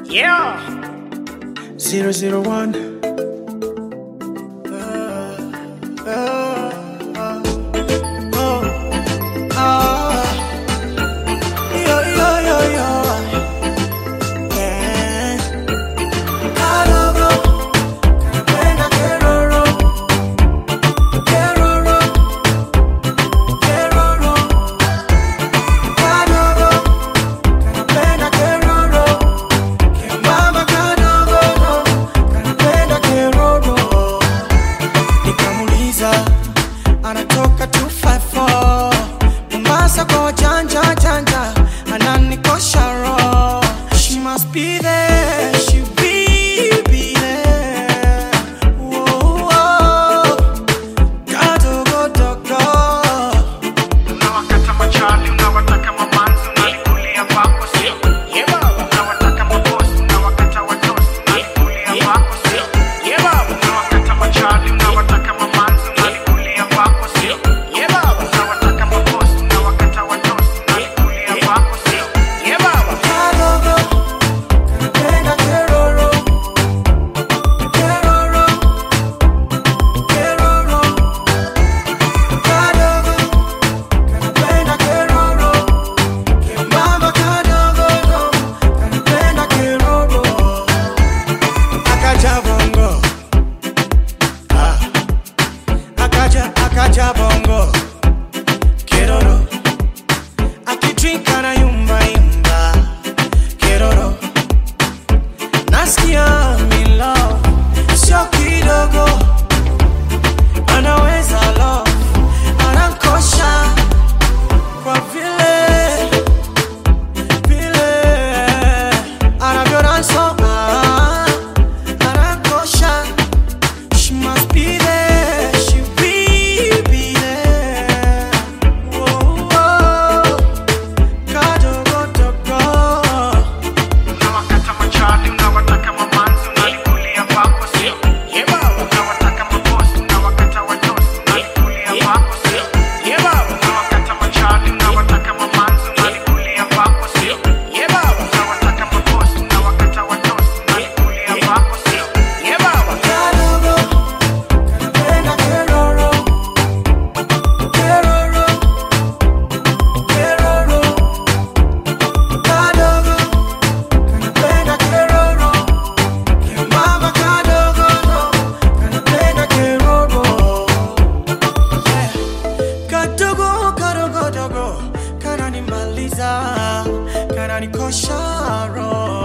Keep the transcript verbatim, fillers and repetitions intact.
Yeah. Zero zero one. Anatoka two five four Mombasa kwa janja janja, ananikosha roho. She must be there, she be be there. Whoa, whoa. Kadogo dogo. Unawakata machali, unawataka mamanzi, unalikulia wako sio. Yeah baba. Unawataka mabosi, unawakata watosi, unalikulia wako sio. Yeah baba. Unawakata machali, unawataka mamanzi, unalikulia wako sio. Yeah baba. Unawataka mabosi, unawakata watosi, unalikulia wako sio. Yeah baba. Kadogo, kanapenda keroro. Keroro, keroro. Kadogo, kanapenda keroro. Kemama kadogo, kanapenda keroro. Akaja bongo. Ah. Akaja, akaja bongo. Keroro. Akidrinka na yumba yumba. Keroro. Nasikia mi love, sio kidogo. Anaweza love, anankosha kwa vile vile anavyonasoma, anankosha. She must be there, she be be there. Whoa, whoa. Kadogo dogo. Unawakata machali, unawataka mamanzi, unalikulia wako sio. Yeah baba. Unawataka mabosi, unawakata watosi, unalikulia wako sio. Yeah baba. Unawakata machali, unawataka mamanzi, unalikulia wako sio. Yeah baba. Unawataka mabosi, unawakata watosi, unalikulia wako sio. Yeah baba. Kadogo, kanapenda keroro. Keroro, keroro. Kadogo, kanapenda keroro. Kemama kadogo, kanapenda keroro. Yeah. Kadogo, kadogo dogo, kananimaliza, kananikosha roho.